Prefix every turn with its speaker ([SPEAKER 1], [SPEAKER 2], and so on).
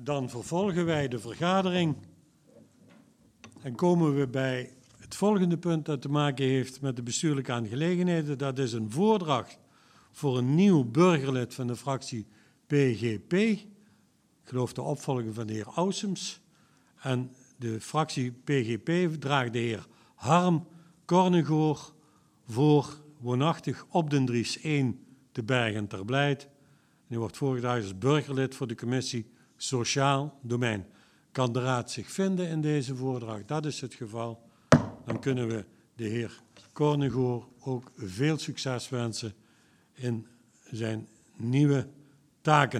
[SPEAKER 1] dan vervolgen wij de vergadering en komen we bij het volgende punt dat te maken heeft met de bestuurlijke aangelegenheden. Dat is een voordracht voor een nieuw burgerlid van de fractie PGP. Ik geloof de opvolger van de heer Ausums. En de fractie PGP draagt de heer Harm Kornegoor voor, woonachtig op den Dries 1 te Bergen ter Blijt. Hij wordt voorgedragen als burgerlid voor de commissie Sociaal Domein. Kan de raad zich vinden in deze voordracht? Dat is het geval. Dan kunnen we de heer Kornegoor ook veel succes wensen in zijn nieuwe taken.